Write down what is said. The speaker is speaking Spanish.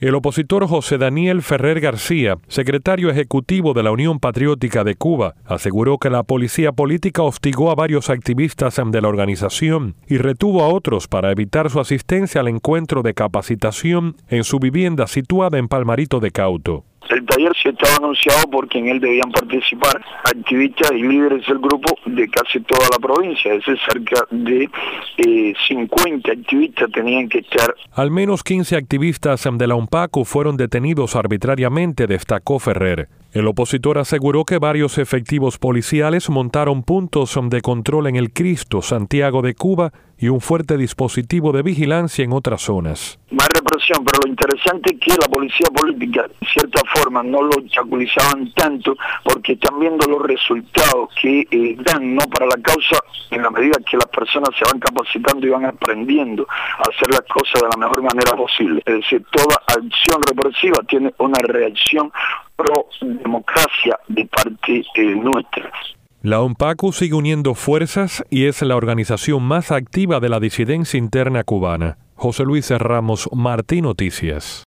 El opositor José Daniel Ferrer García, secretario ejecutivo de la Unión Patriótica de Cuba, aseguró que la policía política hostigó a varios activistas de la organización y retuvo a otros para evitar su asistencia al encuentro de capacitación en su vivienda situada en Palmarito de Cauto. El taller se estaba anunciado porque en él debían participar activistas y líderes del grupo de casi toda la provincia, es decir, cerca de 50 activistas tenían que estar. Al menos 15 activistas de la UNPACU fueron detenidos arbitrariamente, destacó Ferrer. El opositor aseguró que varios efectivos policiales montaron puntos de control en el Cristo, Santiago de Cuba, y un fuerte dispositivo de vigilancia en otras zonas. Más represión, pero lo interesante es que la policía política, de cierta forma, no lo obstaculizaban tanto porque están viendo los resultados que dan no para la causa en la medida que las personas se van capacitando y van aprendiendo a hacer las cosas de la mejor manera posible. Es decir, toda acción represiva tiene una reacción pro democracia de parte nuestra. La UNPACU sigue uniendo fuerzas y es la organización más activa de la disidencia interna cubana. José Luis Ramos, Martí Noticias.